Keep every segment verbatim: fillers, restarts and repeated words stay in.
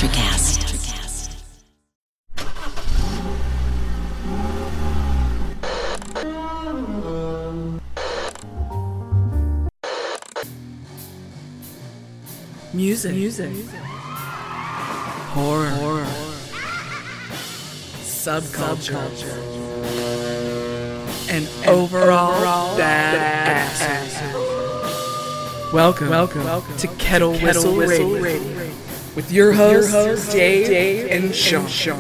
Electrocast. Music. Music. Horror. Horror. Subculture. Subculture. And, and overall, overall badass. Bad welcome, welcome, welcome to Kettle, to Kettle Whistle, Whistle Radio. Radio. With your hosts, your hosts Dave, Dave and, and Sean. Sean.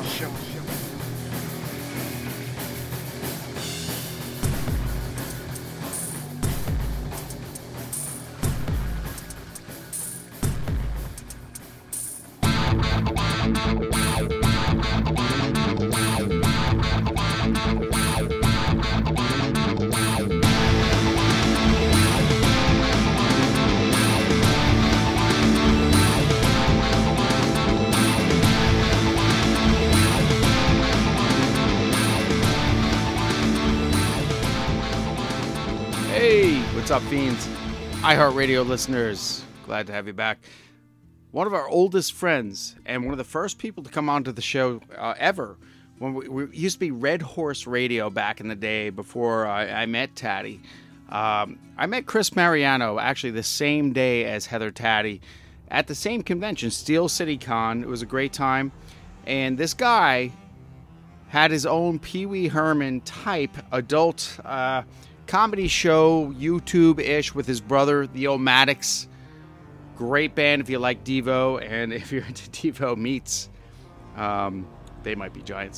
What's up, fiends? iHeartRadio listeners, glad to have you back. One of our oldest friends and one of the first people to come onto the show uh, ever. When we, we used to be Red Horse Radio back in the day before I, I met Taddy. Um, I met Chris Mariano actually the same day as Heather Taddy at the same convention, Steel City Con. It was a great time. And this guy had his own Pee Wee Herman type adult uh, comedy show, YouTube-ish, with his brother, the Omatics. Great band if you like Devo, and if you're into Devo meets, um, they might be giants.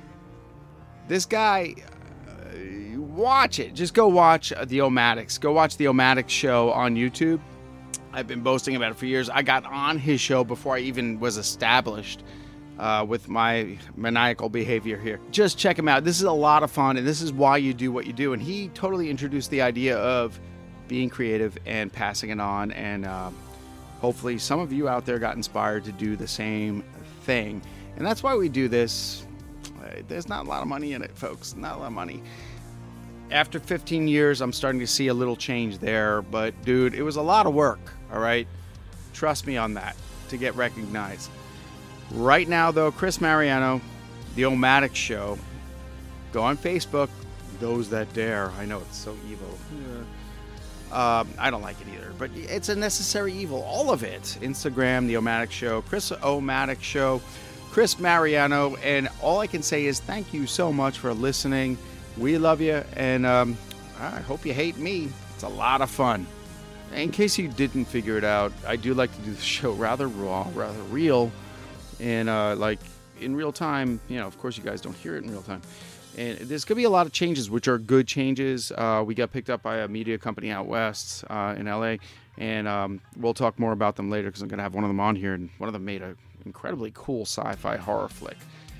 This guy, uh, watch it. Just go watch uh, the Omatics. Go watch the Omatics show on YouTube. I've been boasting about it for years. I got on his show before I even was established uh, with my maniacal behavior here. Just check him out. This is a lot of fun, and this is why you do what you do. And he totally introduced the idea of being creative and passing it on, and uh, hopefully some of you out there got inspired to do the same thing. And that's why we do this. There's not a lot of money in it, folks. Not a lot of money. After fifteen years, I'm starting to see a little change there. But, dude, it was a lot of work, all right? Trust me on that, to get recognized. Right now, though, Chris Mariano, the Omatics Show. Go on Facebook. Those that dare. I know it's so evil. Yeah. Um, I don't like it either, but it's a necessary evil. All of it. Instagram, the Omatics Show, Chris Omatics Show, Chris Mariano, and all I can say is thank you so much for listening. We love you, and um, I hope you hate me. It's a lot of fun. In case you didn't figure it out, I do like to do the show rather raw, rather real, and uh, like in real time. You know, of course, you guys don't hear it in real time. And there's going to be a lot of changes, which are good changes. Uh, we got picked up by a media company out west uh, in L A, and um, we'll talk more about them later because I'm going to have one of them on here, and one of them made an incredibly cool sci-fi horror flick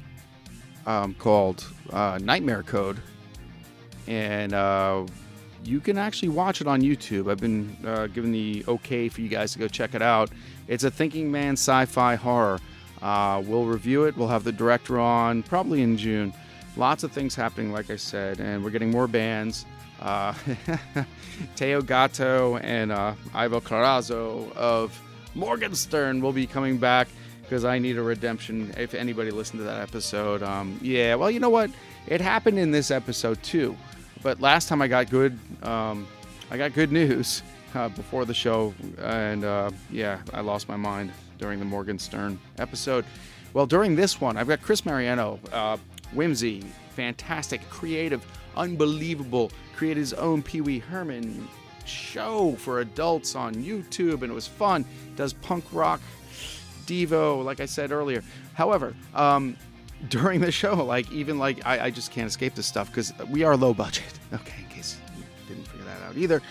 um, called uh, Nightmare Code, and uh, you can actually watch it on YouTube. I've been uh, given the okay for you guys to go check it out. It's a thinking man sci-fi horror. Uh, we'll review it. We'll have the director on probably in June. Lots of things happening, like I said, and we're getting more bands. Uh, Teo Gatto and uh, Ivo Carrazzo of Morgenstern will be coming back because I need a redemption. If anybody listened to that episode, um, yeah, well, you know what? It happened in this episode too. But last time I got good, um, I got good news uh, before the show, and uh, yeah, I lost my mind during the Morgenstern episode. Well, during this one, I've got Chris Mariano. Uh, Whimsy, fantastic, creative, unbelievable, created his own Pee Wee Herman show for adults on YouTube, and it was fun. Does punk rock, Devo, like I said earlier. However, um, during the show, like even like I, I just can't escape this stuff because we are low budget. Okay, in case you didn't figure that out either.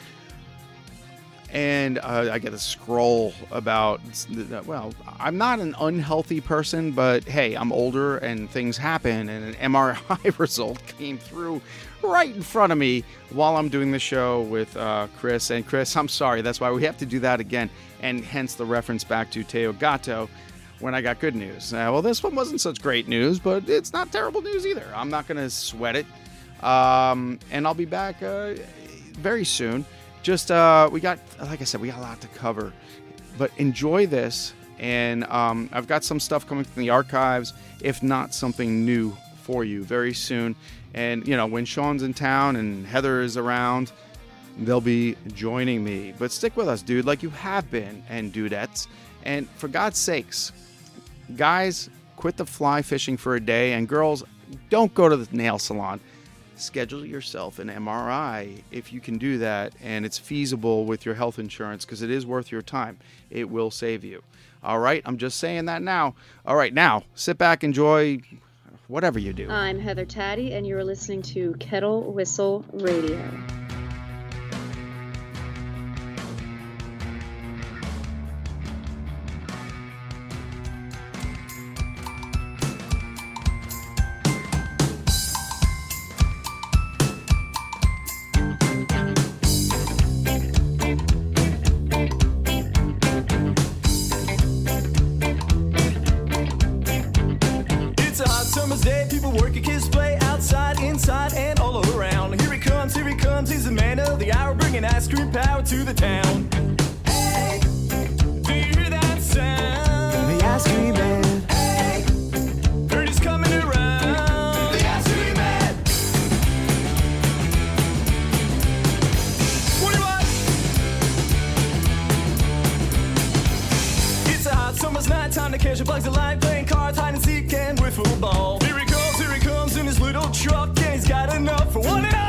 And uh, I get a scroll about, well, I'm not an unhealthy person, but hey, I'm older and things happen. And an M R I result came through right in front of me while I'm doing the show with uh, Chris. And Chris, I'm sorry, that's why we have to do that again. And hence the reference back to Teo Gatto when I got good news. Uh, well, this one wasn't such great news, but it's not terrible news either. I'm not going to sweat it. Um, and I'll be back uh, very soon. Just, uh, we got, like I said, we got a lot to cover, but enjoy this, And um, I've got some stuff coming from the archives, if not something new for you very soon. And, you know, when Sean's in town and Heather is around, they'll be joining me. But stick with us, dude, like you have been, and dudettes. And for God's sakes, guys, quit the fly fishing for a day. And girls, don't go to the nail salon. Schedule yourself an M R I if you can do that, and it's feasible with your health insurance because it is worth your time. It will save you. All right, I'm just saying that now. All right, now sit back, enjoy whatever you do. I'm Heather Taddy, and you're listening to Kettle Whistle Radio. To the town. Hey, do you hear that sound? The ice cream man. Hey, heard he's coming around. The ice cream man. What do you want? It's a hot summer's night, time to catch a bugs alive, playing cards, hide and seek, and wiffle ball. Here he comes, here he comes in his little truck, and he's got enough for one and all.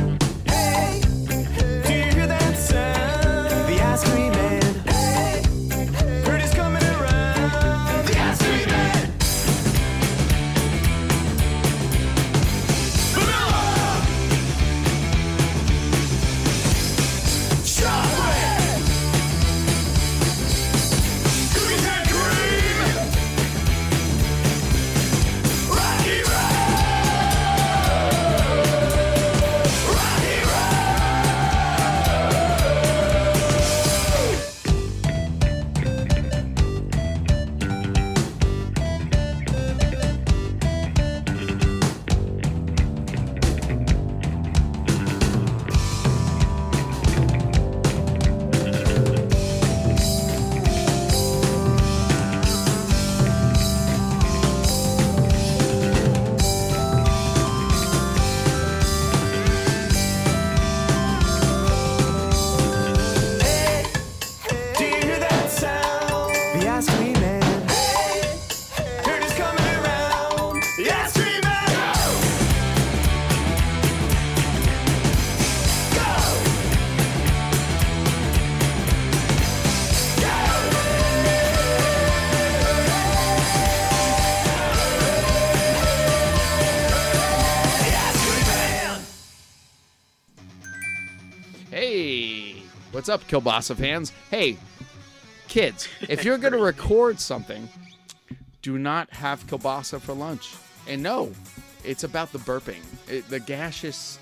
What's up, Kielbasa fans? Hey, kids, if you're going to record something, do not have kielbasa for lunch. And no, it's about the burping, it, the gaseous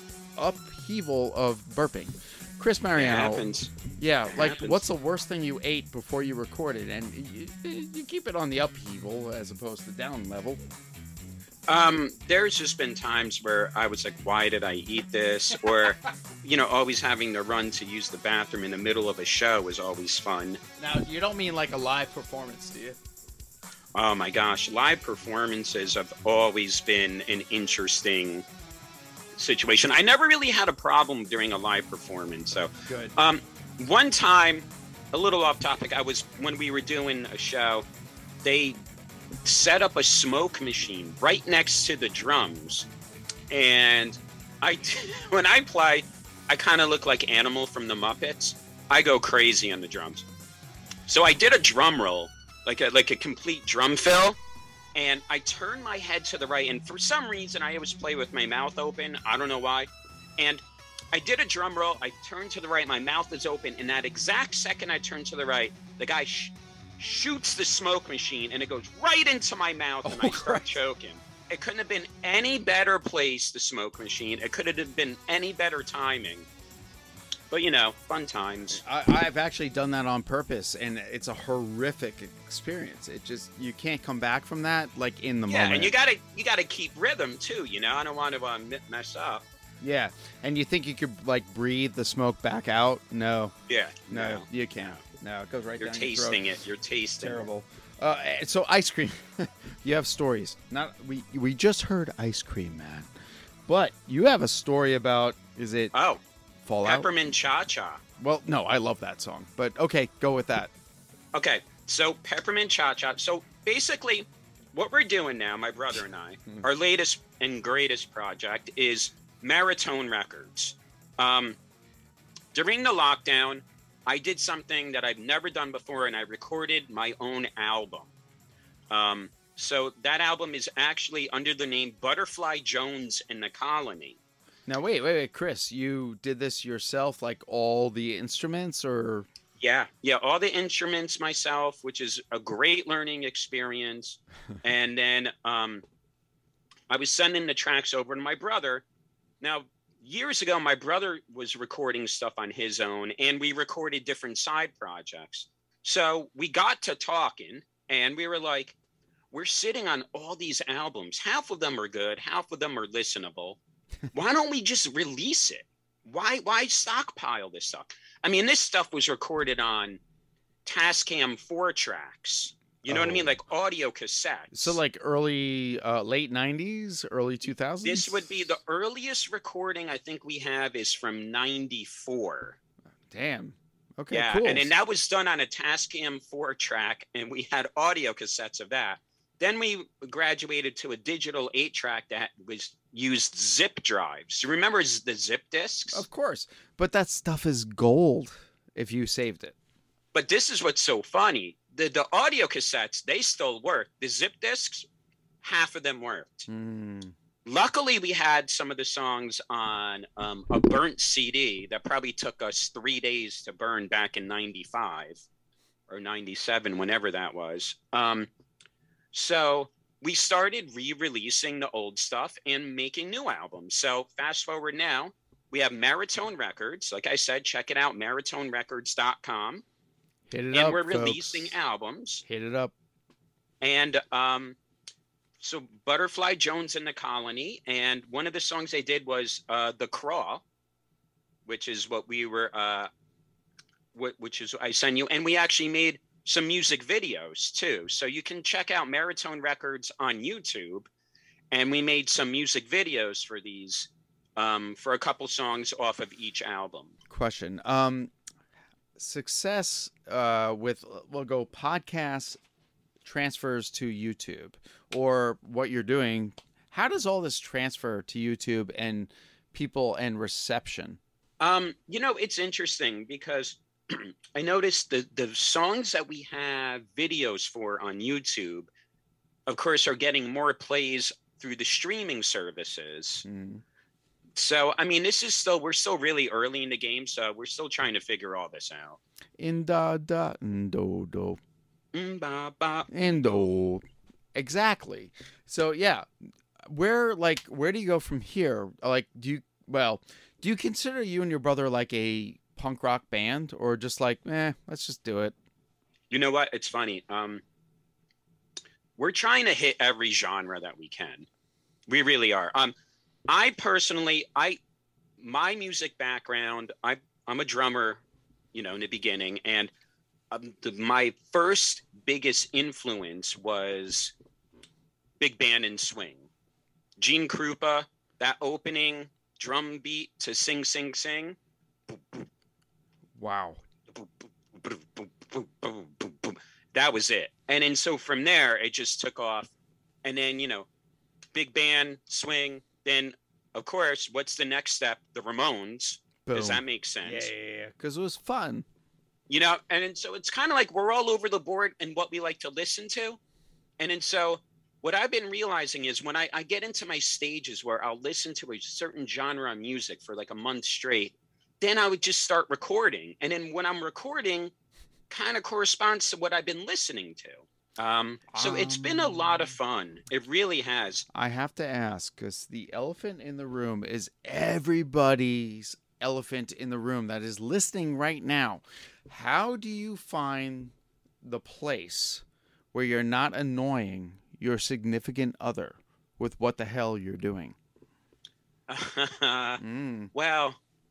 upheaval of burping. Chris Mariano. It happens. Yeah, it like, happens. What's the worst thing you ate before you recorded? And you, you keep it on the upheaval as opposed to down level. Um, there's just been times where I was like, why did I eat this? Or, you know, always having to run to use the bathroom in the middle of a show is always fun. Now, you don't mean like a live performance, do you? Oh my gosh, live performances have always been an interesting situation. I never really had a problem during a live performance. So, good. Um, one time, a little off topic, I was, when we were doing a show, they set up a smoke machine right next to the drums, and I when I play, I kind of look like Animal from the Muppets. I go crazy on the drums, so I did a drum roll, like a like a complete drum fill, and I turned my head to the right, and for some reason I always play with my mouth open. I don't know why, and I did a drum roll. I turned to the right, my mouth is open, and that exact second I turned to the right, the guy sh- shoots the smoke machine, and it goes right into my mouth, and oh, I start Christ. choking. It couldn't have been any better place, the smoke machine. It could have been any better timing. But, you know, fun times. I, I've actually done that on purpose, and it's a horrific experience. It just, you can't come back from that, like, in the yeah, moment. Yeah, and you gotta, you gotta keep rhythm, too, you know? I don't want to uh, mess up. Yeah, and you think you could, like, breathe the smoke back out? No. Yeah. No, no you can't. No. No, it goes right You're down tasting your throat. it. You're tasting Terrible. Uh, so ice cream. You have stories. Not we. We just heard ice cream, man. But you have a story about. Is it it. Oh, Fallout? Peppermint Cha Cha. Well, no, I love that song. But okay, go with that. Okay, so Peppermint Cha Cha. So basically, what we're doing now, my brother and I, our latest and greatest project is Maratone Records. Um, during the lockdown, I did something that I've never done before, and I recorded my own album. Um, so that album is actually under the name Butterfly Jones and the Colony. Now wait, wait, wait, Chris. You did this yourself, like all the instruments, or? Yeah, yeah, all the instruments myself, which is a great learning experience. And then um, I was sending the tracks over to my brother. Now, years ago, my brother was recording stuff on his own, and we recorded different side projects. So we got to talking, and we were like, we're sitting on all these albums. Half of them are good, half of them are listenable. Why don't we just release it? Why why stockpile this stuff? I mean, this stuff was recorded on Tascam four tracks. You know Oh. what I mean? Like audio cassettes. So like early, uh, late nineties, early two thousands? This would be the earliest recording I think we have is from ninety-four. Damn. Okay, Yeah, cool. and then that was done on a Tascam four track, and we had audio cassettes of that. Then we graduated to a digital eight track that was used zip drives. You remember z- the zip discs? Of course. But that stuff is gold if you saved it. But this is what's so funny. The the audio cassettes, they still work. The zip discs, half of them worked. Mm. Luckily, we had some of the songs on um, a burnt C D that probably took us three days to burn back in ninety-five or ninety-seven, whenever that was. Um, so we started re-releasing the old stuff and making new albums. So fast forward now, we have Maratone Records. Like I said, check it out, maratone records dot com. Hit it And up, we're folks. releasing albums. Hit it up. And um, so Butterfly Jones and the Colony. And one of the songs they did was uh, The Crawl, which is what we were, uh, wh- which is I sent you. And we actually made some music videos too. So you can check out Maratone Records on YouTube. And we made some music videos for these, um, for a couple songs off of each album. Question. Um, success uh, with, we'll go podcasts transfers to YouTube, or what you're doing. How does all this transfer to YouTube and people and reception? Um, you know, it's interesting because I noticed the the songs that we have videos for on YouTube, of course, are getting more plays through the streaming services. Mm. So, I mean, this is still, we're still really early in the game, so we're still trying to figure all this out. In da da do do. Mm, ba, ba. Indo. Exactly. So yeah, where like where do you go from here? Like, do you well, do you consider you and your brother like a punk rock band, or just like, eh, let's just do it? You know what? It's funny. Um, we're trying to hit every genre that we can. We really are. Um, I personally, I my music background, I I'm a drummer, you know, in the beginning, and um, the, my first biggest influence was big band and swing. Gene Krupa, that opening drum beat to Sing Sing Sing. Wow. That was it. And then so from there, it just took off. And then, you know, big band, swing. Then, of course, what's the next step? The Ramones. Does Boom. that make sense? Yeah, because it was fun. You know, and then, so it's kind of like we're all over the board in what we like to listen to. And then so what I've been realizing is when I, I get into my stages where I'll listen to a certain genre of music for like a month straight, then I would just start recording. And then when I'm recording, kind of corresponds to what I've been listening to. Um, so it's been a lot of fun. It really has. I have to ask, because the elephant in the room is everybody's elephant in the room that is listening right now. How do you find the place where you're not annoying your significant other with what the hell you're doing? Mm. Well,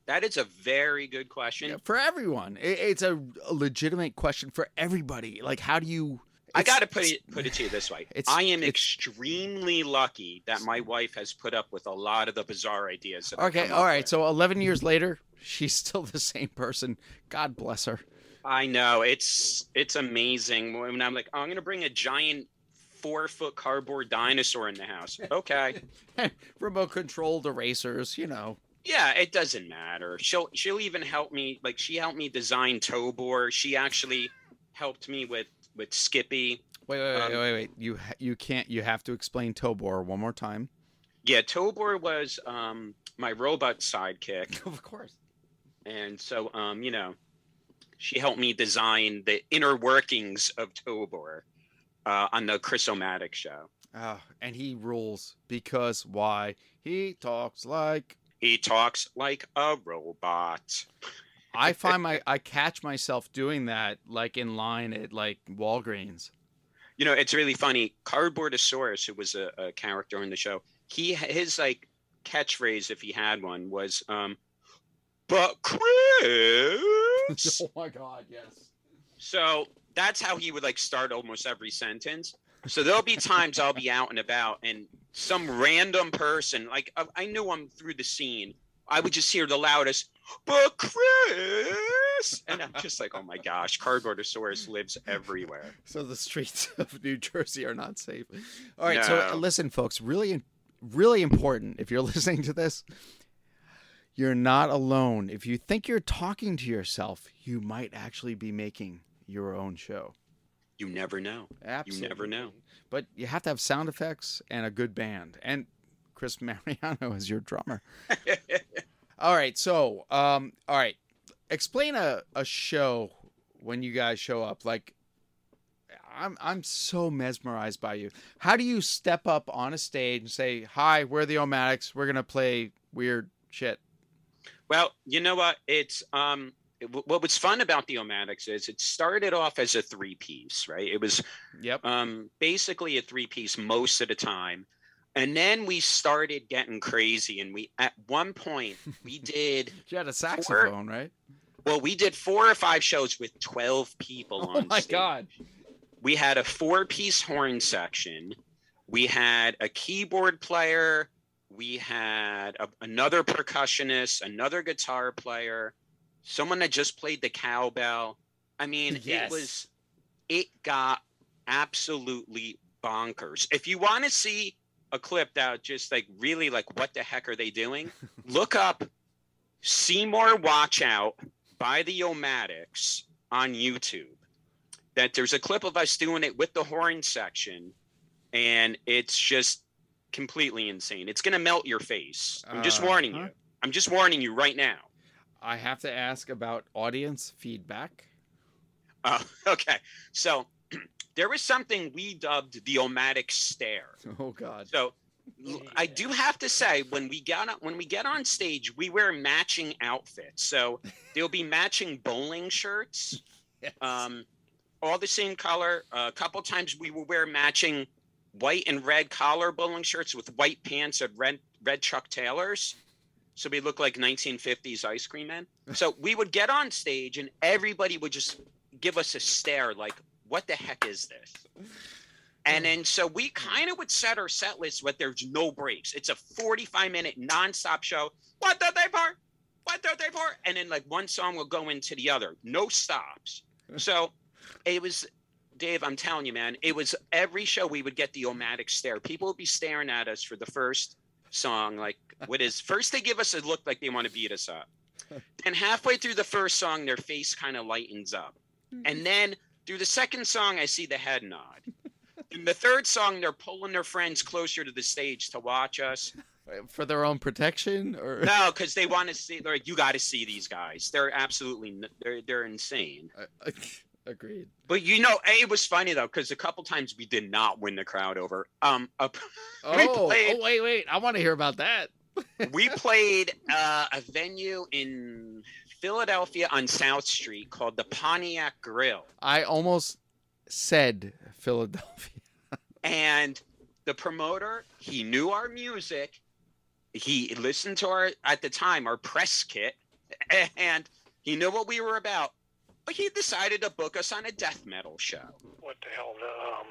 That is a very good question. Yeah, for everyone. It, it's a, a legitimate question for everybody. Like, how do you? I it's- got to put it's- it put it to you this way. It's- I am it's- extremely lucky that my wife has put up with a lot of the bizarre ideas. That I Okay, come all up right. with. So eleven years later, she's still the same person. God bless her. I know it's it's amazing when I'm like, oh, I'm gonna bring a giant four foot cardboard dinosaur in the house. Okay, Remote controlled erasers, you know. yeah, it doesn't matter. She'll she'll even help me. Like she helped me design Tobor. She actually helped me with with Skippy. Wait, wait, wait, Um, wait, wait. You ha- you can't. You have to explain Tobor one more time. Yeah, Tobor was um, my robot sidekick. Of course. And so, um, you know, she helped me design the inner workings of Tobor uh, on the Chris-O-Matic show. Oh, and he rules because why? He talks like. He talks like a robot. I find my I catch myself doing that like in line at like Walgreens. You know, it's really funny. Cardboardosaurus, who was a, a character in the show, he his like catchphrase, if he had one, was um, "But Chris." Oh my God! Yes. So that's how he would like start almost every sentence. So there'll be times I'll be out and about and some random person, like I, I knew him through the scene, I would just hear the loudest, "But Chris," and I'm just like, oh my gosh, Cardboardosaurus lives everywhere. So the streets of New Jersey are not safe. All right, so No. listen, folks. Really, really important. If you're listening to this, you're not alone. If you think you're talking to yourself, you might actually be making your own show. You never know. Absolutely. You never know. But you have to have sound effects and a good band. And Chris Mariano is your drummer. All right. So, um, all right. Explain a, a show when you guys show up. Like, I'm I'm so mesmerized by you. How do you step up on a stage and say, "Hi, we're the Omatics. We're gonna play weird shit"? Well, you know what? It's um it- what was fun about the Omatics is it started off as a three piece, right? It was Yep. um basically a three piece most of the time. And then we started getting crazy and we at one point we did You had a saxophone, right? well, we did four or five shows with twelve people Oh on my stage. God. We had a four piece horn section. We had a keyboard player. We had a, another percussionist, another guitar player, someone that just played the cowbell. I mean, Yes. it was, it got absolutely bonkers. If you want to see a clip that just like really like, what the heck are they doing? Look up Seymour Watch Out by the Omatics on YouTube. That there's a clip of us doing it with the horn section, and it's just completely insane. It's gonna melt your face. I'm just warning Uh-huh. you. I'm just warning you right now. I have to ask about audience feedback. Uh, okay, so there was something we dubbed the Omatic stare. Oh God. So l- I do have to say, when we get on, when we get on stage, we wear matching outfits. So there'll be matching bowling shirts. Yes. Um, all the same color. Uh, a couple times we will wear matching white and red collar bowling shirts with white pants and red red Chuck Taylors. So we look like nineteen fifties ice cream men. So we would get on stage and everybody would just give us a stare like, what the heck is this? And then so we kind of would set our set list where there's no breaks. It's a forty-five minute nonstop show. What do they for? What do they for? And then like one song will go into the other. No stops. So it was, Dave, I'm telling you, man, it was every show we would get the Omatic stare. People would be staring at us for the first song. Like, what is, first they give us a look like they want to beat us up. Then halfway through the first song, their face kind of lightens up. And then through the second song, I see the head nod. In the third song, they're pulling their friends closer to the stage to watch us. For their own protection, or No, because they want to see, they're like, you got to see these guys. They're absolutely, n- they're, they're insane. Uh, agreed. But you know, it was funny though, because a couple times we did not win the crowd over. Um, a, we Oh, played, oh, wait, wait! I want to hear about that. we played uh, a venue in Philadelphia on South Street called the Pontiac Grill, I almost said Philadelphia. and the promoter, he knew our music. He listened to our, at the time, our press kit. And he knew what we were about, but he decided to book us on a death metal show. What the hell? Um,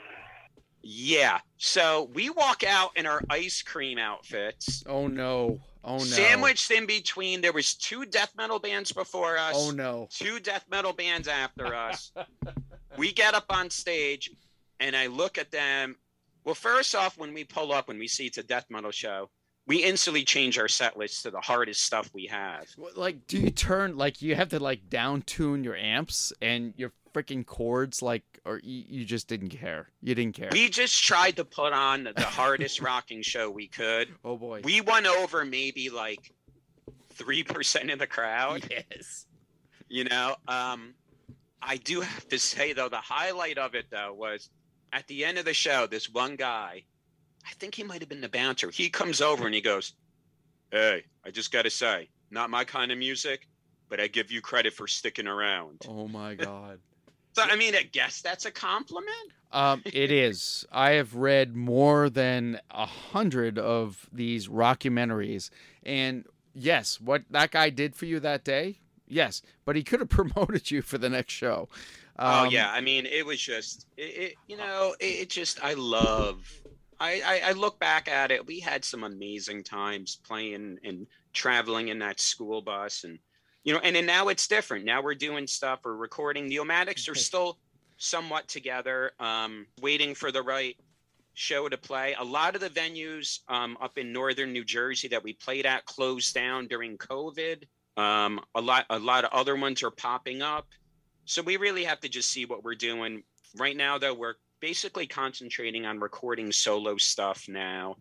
Yeah. So we walk out in our ice cream outfits. Oh no. Oh no. Sandwiched in between, there was two death metal bands before us. Oh no. Two death metal bands after us. We get up on stage, and I look at them. Well, first off, when we pull up, when we see it's a death metal show, we instantly change our set list to the hardest stuff we have. Like, do you turn like you have to like down tune your amps and your freaking chords, like, or you, you just didn't care? You didn't care. We just tried to put on the hardest rocking show we could. Oh boy. We won over maybe like three percent of the crowd. Yes. You know, um, I do have to say though, the highlight of it though was at the end of the show, this one guy, I think he might have been the bouncer. He comes over and he goes, "Hey, I just got to say, not my kind of music, but I give you credit for sticking around." Oh my god. So, I mean, I guess that's a compliment. Um, it is. I have read more than a hundred of these rockumentaries, and yes, what that guy did for you that day, yes, but he could have promoted you for the next show. Um, Oh yeah, I mean, it was just, it, it you know, it, it just, I love. I, I I look back at it. We had some amazing times playing and traveling in that school bus, and you know, and then now it's different. Now we're doing stuff. We're recording. The Omatics are still somewhat together, um, waiting for the right show to play. A lot of the venues um, up in northern New Jersey that we played at closed down during COVID. Um, a lot, a lot of other ones are popping up. So we really have to just see what we're doing right now. Though we're basically concentrating on recording solo stuff now.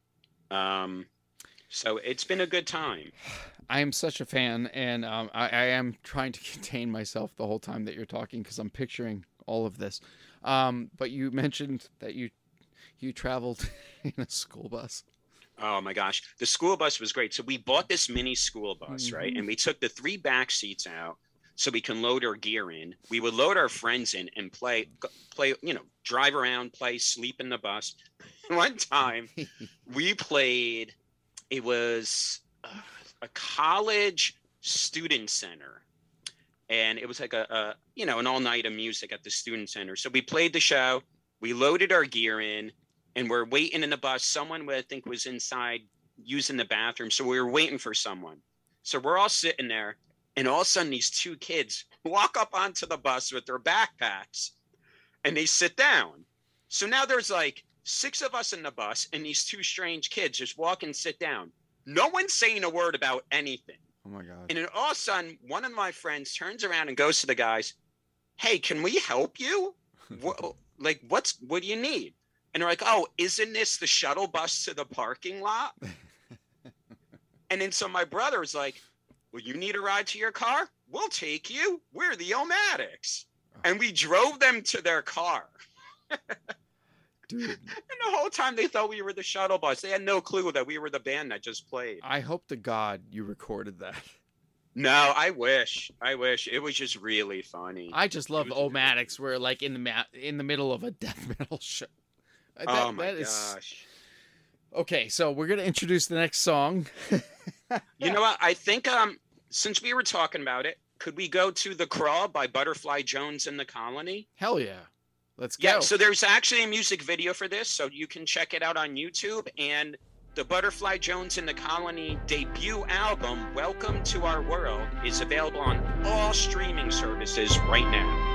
Um, so it's been a good time. I am such a fan, and um, I, I am trying to contain myself the whole time that you're talking because I'm picturing all of this. Um, but you mentioned that you you traveled in a school bus. Oh my gosh, the school bus was great. So we bought this mini school bus, Mm-hmm. right? And we took the three back seats out so we can load our gear in. We would load our friends in and play, play, you know, drive around, play, sleep in the bus. One time we played, it was uh, a college student center. And it was like a, a, you know, an all night of music at the student center. So we played the show, we loaded our gear in, and we're waiting in the bus. Someone, I think, was inside using the bathroom. So we were waiting for someone. So we're all sitting there. And all of a sudden, these two kids walk up onto the bus with their backpacks and they sit down. So now there's like six of us in the bus and these two strange kids just walk and sit down. No one's saying a word about anything. Oh my god. And then all of a sudden, one of my friends turns around and goes to the guys, "Hey, can we help you? What, like, what's, what do you need?" And they're like, "Oh, isn't this the shuttle bus to the parking lot?" And then so my brother was like, "Well, you need a ride to your car? We'll take you. We're the Omatics." And we drove them to their car. Dude, And the whole time they thought we were the shuttle bus. They had no clue that we were the band that just played. I hope to God you recorded that. No, I wish. I wish. It was just really funny. I just love It was- Omatics. We're like in the ma- in the middle of a death metal show. Uh, oh that- my that is- gosh. Okay, so we're gonna introduce the next song. You know what? I think um since we were talking about it, could we go to The Crawl by Butterfly Jones and the Colony? Hell yeah, let's Yeah, go. so there's actually a music video for this, so you can check it out on YouTube. And the Butterfly Jones and the Colony debut album, Welcome to Our World, is available on all streaming services right now.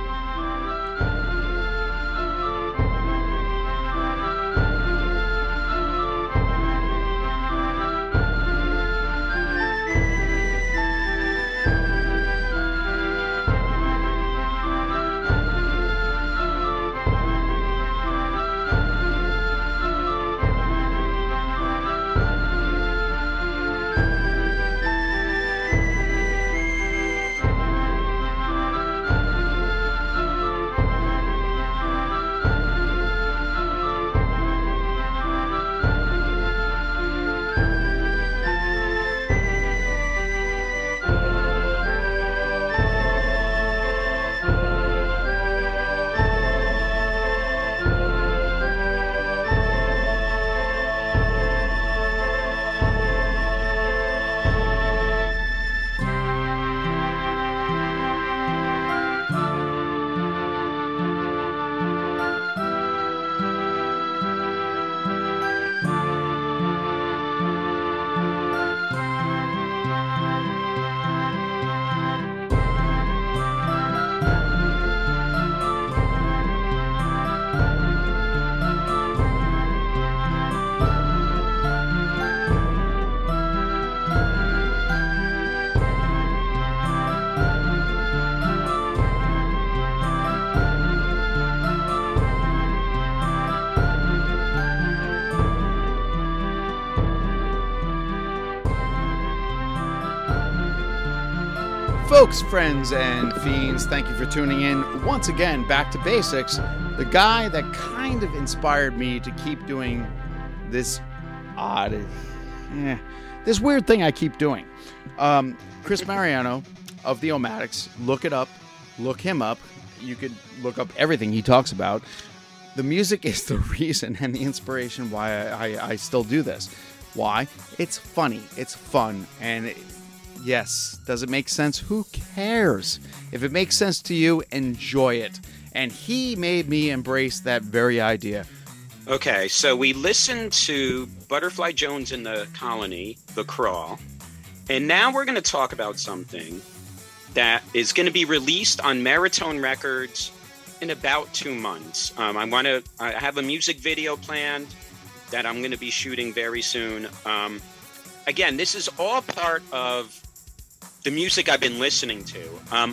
folks, friends, and fiends, thank you for tuning in once again. Back to basics. The guy that kind of inspired me to keep doing this odd, eh, this weird thing I keep doing. Um, Chris Mariano of the Omatics. Look it up. Look him up. You could look up everything he talks about. The music is the reason and the inspiration why I, I, I still do this. Why? It's funny. It's fun. And it, yes, does it make sense? Who cares? If it makes sense to you, enjoy it. And he made me embrace that very idea. Okay, so we listened to Butterfly Jones in the Colony, The Crawl, and now we're going to talk about something that is going to be released on Maratone Records in about two months. Um, I want to. I have a music video planned that I'm going to be shooting very soon. Um, again, this is all part of the music I've been listening to. Um,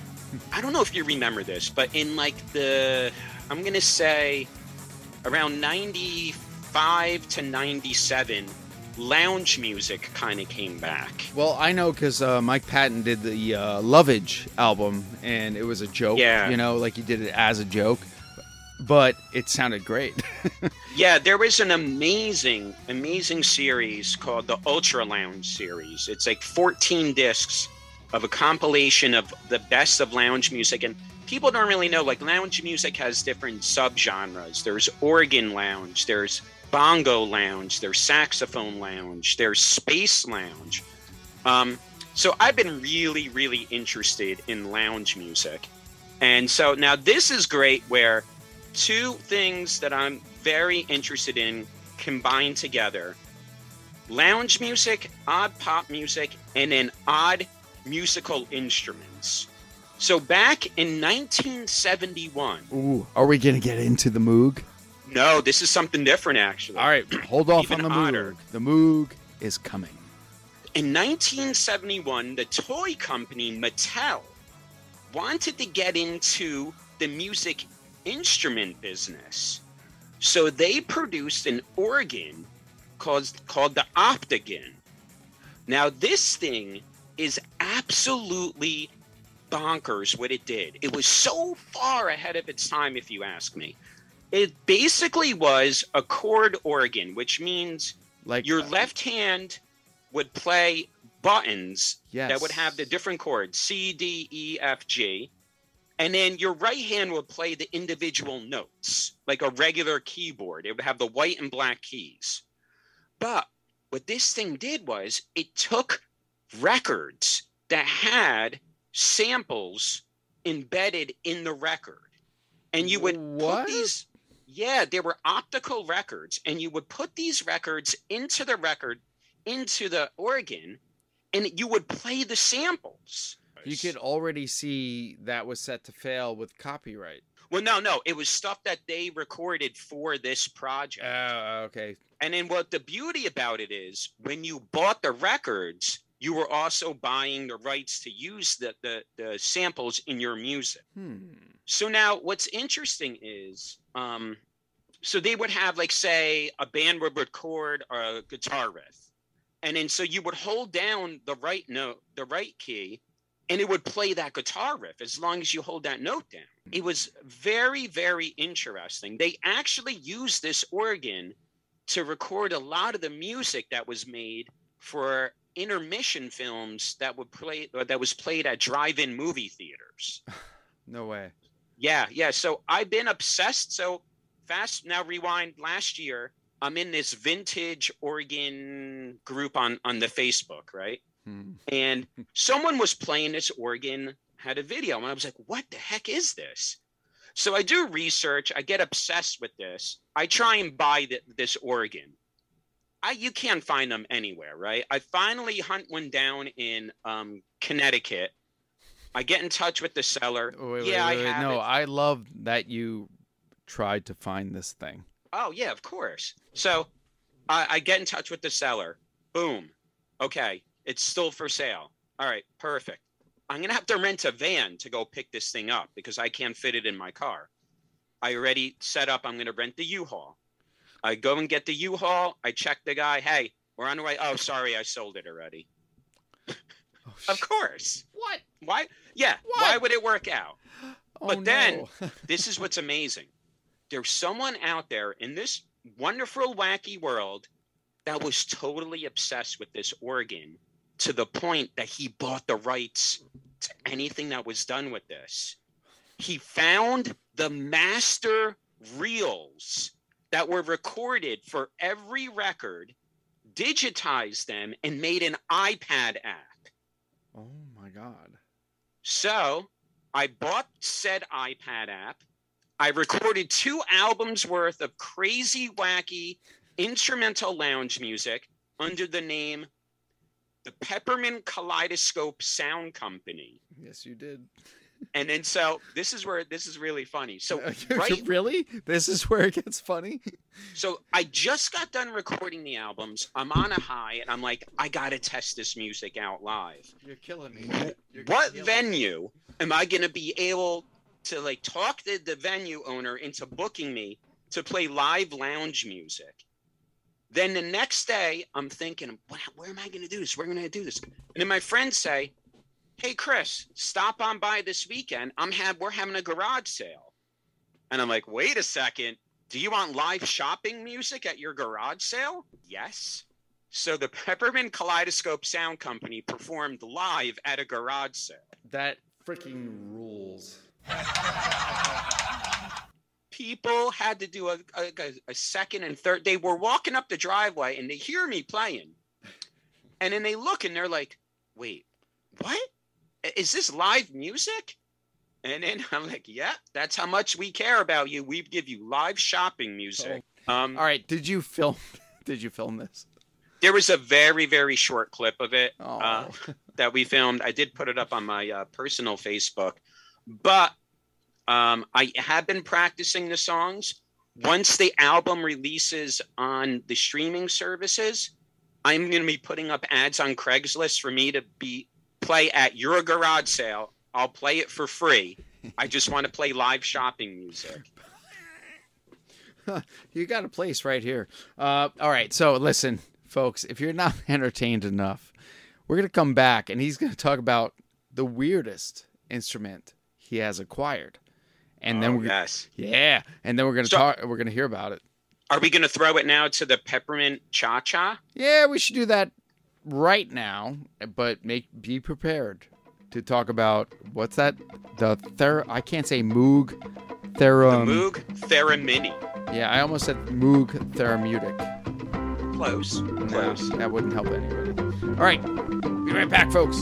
I don't know if you remember this, but in like the, I'm going to say around ninety-five to ninety-seven, lounge music kind of came back. Well, I know because uh, Mike Patton did the uh, Lovage album, and it was a joke. Yeah. You know, like he did it as a joke, but it sounded great. Yeah, there was an amazing, amazing series called the Ultra Lounge series. It's like fourteen discs of a compilation of the best of lounge music. And people don't really know, like, lounge music has different subgenres. There's organ lounge, there's bongo lounge, there's saxophone lounge, there's space lounge. Um, so I've been really, really interested in lounge music. And so now this is great where two things that I'm very interested in combined together. Lounge music, odd pop music, and then odd musical instruments. So back in nineteen seventy-one. Ooh, are we going to get into the Moog? No, this is something different, actually. All right, hold off Even on the odder. Moog. The Moog is coming. In nineteen seventy-one, the toy company Mattel wanted to get into the music instrument business. So they produced an organ called, called the Optigan. Now, this thing is absolutely bonkers what it did. It was so far ahead of its time, if you ask me. It basically was a chord organ, which means Like your uh, left hand would play buttons Yes. that would have the different chords, C, D, E, F, G. And then your right hand would play the individual notes, like a regular keyboard. It would have the white and black keys. But what this thing did was it took records that had samples embedded in the record. And you would What? put these, yeah, they were optical records. And you would put these records into the record, into the organ, and you would play the samples. You could already see that was set to fail with copyright. Well, no, no. It was stuff that they recorded for this project. Oh, okay. And then what the beauty about it is when you bought the records, you were also buying the rights to use the, the, the samples in your music. Hmm. So now what's interesting is, um, so they would have, like, say, a band would record a guitar riff. And then so you would hold down the right note, the right key, and it would play that guitar riff as long as you hold that note down. It was very, very interesting. They actually used this organ to record a lot of the music that was made for intermission films that would play or that was played at drive-in movie theaters. No way. Yeah, yeah. So I've been obsessed. So fast now rewind last year, I'm in this vintage organ group on, on the Facebook, right? Hmm. And someone was playing this organ, had a video, and I was like, what the heck is this? So I do research. I get obsessed with this. I try and buy the, this organ. I You can't find them anywhere, right? I finally hunt one down in um, Connecticut. I get in touch with the seller. Wait, wait, yeah, wait, I wait. have No, it. I love that you tried to find this thing. Oh, yeah, of course. So I, I get in touch with the seller. Boom. Okay. It's still for sale. All right. Perfect. I'm going to have to rent a van to go pick this thing up because I can't fit it in my car. I already set up. I'm going to rent the U-Haul. I go and get the U-Haul. I check the guy. Hey, we're on the way. Oh, sorry. I sold it already. Oh, Of course. What? Why? Yeah. What? Why would it work out? Oh, But then, no. this is what's amazing. There's someone out there in this wonderful, wacky world that was totally obsessed with this organ to the point that he bought the rights to anything that was done with this. He found the master reels that were recorded for every record, digitized them, and made an iPad app. Oh my God. So I bought said iPad app. I recorded two albums worth of crazy, wacky, instrumental lounge music under the name the Peppermint Kaleidoscope Sound Company. Yes, you did. And then so this is where this is really funny. So You're- right, really? This is where it gets funny? so I just got done recording the albums. I'm on a high, and I'm like, I gotta test this music out live. You're killing me. You're What killing me. venue am I gonna be able to like talk the, the venue owner into booking me to play live lounge music? Then the next day, I'm thinking, "Wow, where am I going to do this? Where am I going to do this?" And then my friends say, "Hey, Chris, stop on by this weekend. I'm have we're having a garage sale." And I'm like, "Wait a second. Do you want live shopping music at your garage sale?" Yes. So the Peppermint Kaleidoscope Sound Company performed live at a garage sale. That freaking rules. People had to do a, a, a second and third. They were walking up the driveway and they hear me playing. And then they look and they're like, wait, what? Is this live music? And then I'm like, yeah, that's how much we care about you. We give you live shopping music. Um, All right, did you film did you film this? there was a very, very short clip of it Oh. uh, that we filmed. I did put it up on my uh, personal Facebook. But Um, I have been practicing the songs. Once the album releases on the streaming services, I'm going to be putting up ads on Craigslist for me to be play at your garage sale. I'll play it for free. I just want to play live shopping music. You got a place right here. Uh, all right, so listen, folks, if you're not entertained enough, we're going to come back and he's going to talk about the weirdest instrument he has acquired. And then Oh, we're yes. yeah, and then we're gonna So- talk. We're gonna hear about it. Are we going to throw it now to the Peppermint Cha-Cha? Yeah, we should do that right now. But make be prepared to talk about what's that? The ther I can't say Moog Therum. The Moog Theramini. Yeah, I almost said Moog Therapeutic. Close. No, Close. that wouldn't help anybody. All right, be right back, folks.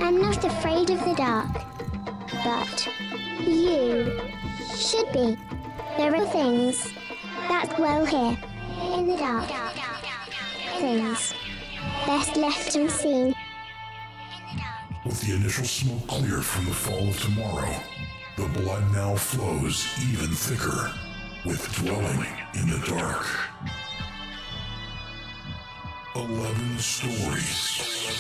I'm not afraid of the dark. But you should be. There are things that dwell here in the dark. Things best left unseen. With the initial smoke cleared from the fall of tomorrow, the blood now flows even thicker with dwelling in the dark. Eleven stories.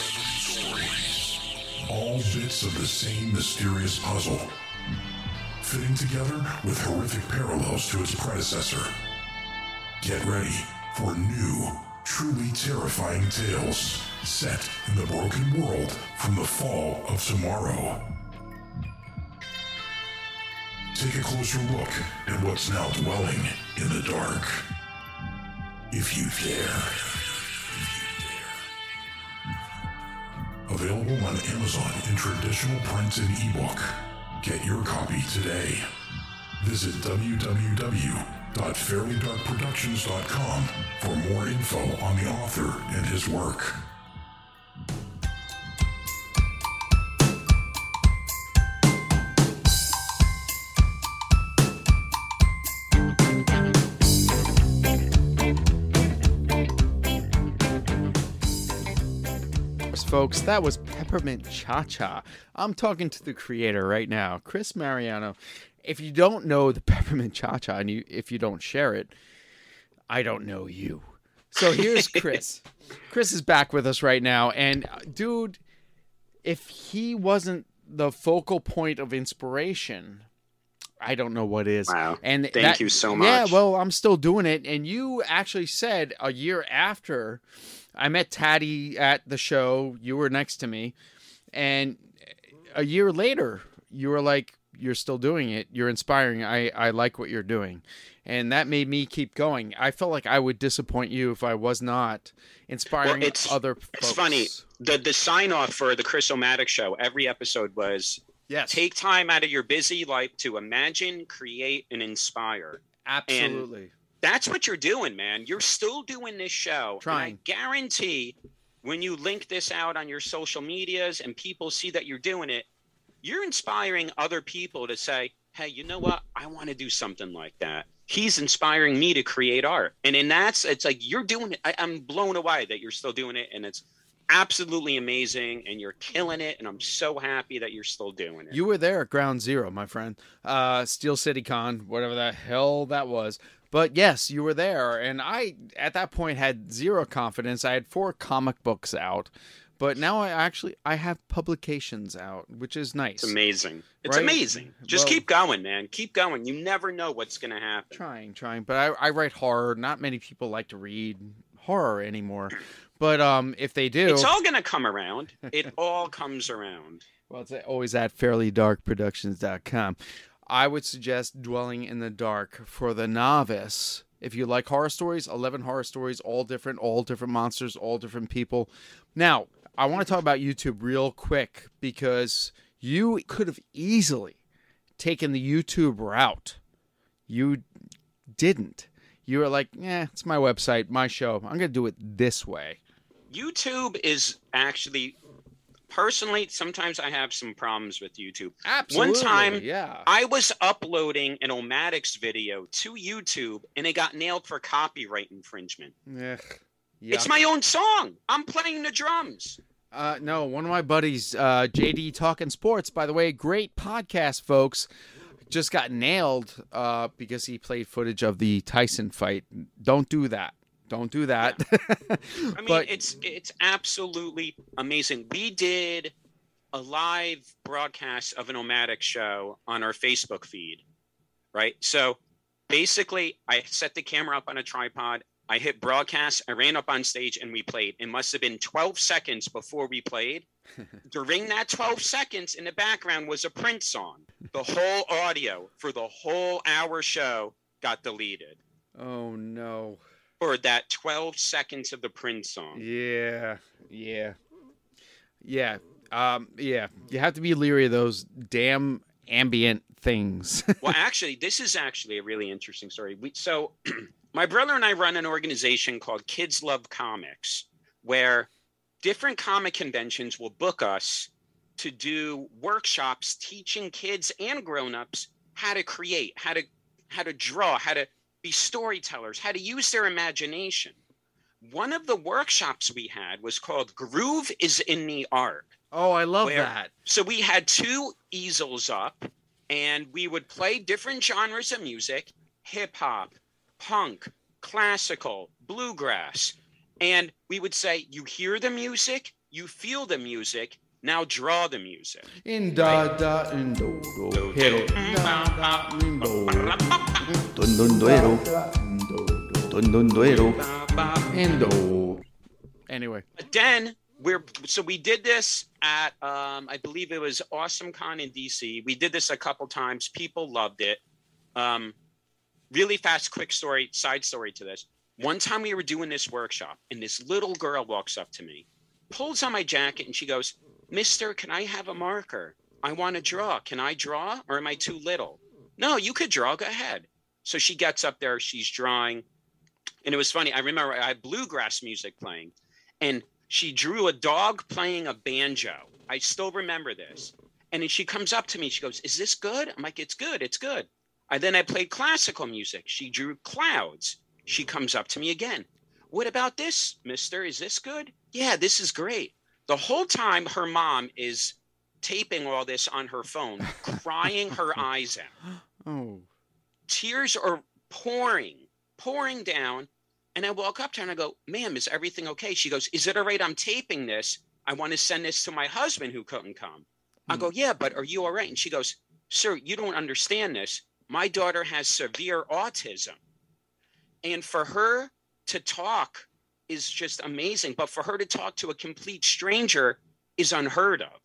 All bits of the same mysterious puzzle, fitting together with horrific parallels to its predecessor. Get ready for new, truly terrifying tales set in the broken world from the fall of tomorrow. Take a closer look at what's now dwelling in the dark. If you dare. Available on Amazon in traditional print and ebook. Get your copy today. Visit w w w dot fairly dark productions dot com for more info on the author and his work. Folks, that was Peppermint Cha-Cha. I'm talking to the creator right now, Chris Mariano. If you don't know the Peppermint Cha-Cha, and you, if you don't share it, I don't know you. So here's Chris. Chris is back with us right now, and uh, dude, if he wasn't the focal point of inspiration, I don't know what is. Wow. And Thank that, you so much. Yeah, well, I'm still doing it, and you actually said a year after I met Taddy at the show, you were next to me, and a year later, you were like, you're still doing it. You're inspiring. I, I like what you're doing. And that made me keep going. I felt like I would disappoint you if I was not inspiring well, it's, other folks. It's funny. The, the sign-off for the Chris O'Maddox show, every episode was, yes, take time out of your busy life to imagine, create, and inspire. Absolutely. And that's what you're doing, man. You're still doing this show. Trying. And I guarantee when you link this out on your social medias and people see that you're doing it, you're inspiring other people to say, hey, you know what? I want to do something like that. He's inspiring me to create art. And in that's, it's like you're doing it. I, I'm blown away that you're still doing it. And it's absolutely amazing. And you're killing it. And I'm so happy that you're still doing it. You were there at Ground Zero, my friend. Uh, Steel City Con, whatever the hell that was. But yes, you were there. And I, at that point, had zero confidence. I had four comic books out. But now I actually, I have publications out, which is nice. It's amazing. It's right? amazing. Just well, keep going, man. Keep going. You never know what's going to happen. Trying, trying. But I, I write horror. Not many people like to read horror anymore. But um, if they do... It's all going to come around. It all comes around. Well, it's always at fairly dark productions dot com. I would suggest Dwelling in the Dark for the novice. If you like horror stories, eleven horror stories, all different, all different monsters, all different people. Now, I want to talk about YouTube real quick because you could have easily taken the YouTube route. You didn't. You were like, yeah, it's my website, my show. I'm going to do it this way. YouTube is actually, personally, sometimes I have some problems with YouTube. Absolutely, One time, yeah. I was uploading an O'Maddox video to YouTube, and it got nailed for copyright infringement. Yeah. It's my own song. I'm playing the drums. Uh, no, one of my buddies, uh, J D Talking Sports, by the way, great podcast, folks, just got nailed uh, because he played footage of the Tyson fight. Don't do that. Don't do that. Yeah. I mean, but, it's it's absolutely amazing. We did a live broadcast of an O'Maddox show on our Facebook feed, right? So basically, I set the camera up on a tripod. I hit broadcast, I ran up on stage, and we played. It must have been twelve seconds before we played. During that twelve seconds, in the background was a Prince song. The whole audio for the whole hour show got deleted. Oh, no. For that twelve seconds of the Prince song. Yeah, yeah. Yeah, um, yeah. You have to be leery of those damn ambient things. Well, actually, this is actually a really interesting story. We, so... My brother and I run an organization called Kids Love Comics, where different comic conventions will book us to do workshops teaching kids and grown-ups how to create, how to how to draw, how to be storytellers, how to use their imagination. One of the workshops we had was called Groove is in the Art. Oh, I love where- that. So we had two easels up, and we would play different genres of music, hip hop, punk, classical, bluegrass. And we would say, you hear the music, you feel the music, now draw the music. In da da in do do hit it. Da da in do. Dun dun do dun dun do in do. Anyway, But then we're so we did this at um, I believe it was Awesome Con in D C. We did this a couple times. People loved it. Um, really fast, quick story, side story to this. One time we were doing this workshop, and this little girl walks up to me, pulls on my jacket, and she goes, "Mister, can I have a marker? I want to draw. Can I draw, or am I too little?" "No, you could draw. Go ahead." So she gets up there. She's drawing. And it was funny. I remember I had bluegrass music playing, and she drew a dog playing a banjo. I still remember this. And then she comes up to me. She goes, "Is this good?" I'm like, "It's good. It's good." And then I played classical music. She drew clouds. She comes up to me again. "What about this, mister? Is this good?" "Yeah, this is great." The whole time her mom is taping all this on her phone, crying her eyes out. Oh. Tears are pouring, pouring down. And I walk up to her and I go, "Ma'am, is everything okay?" She goes, "Is it all right? I'm taping this. I want to send this to my husband who couldn't come." I go, "Yeah, but are you all right?" And she goes, "Sir, you don't understand this. My daughter has severe autism. And for her to talk is just amazing. But for her to talk to a complete stranger is unheard of.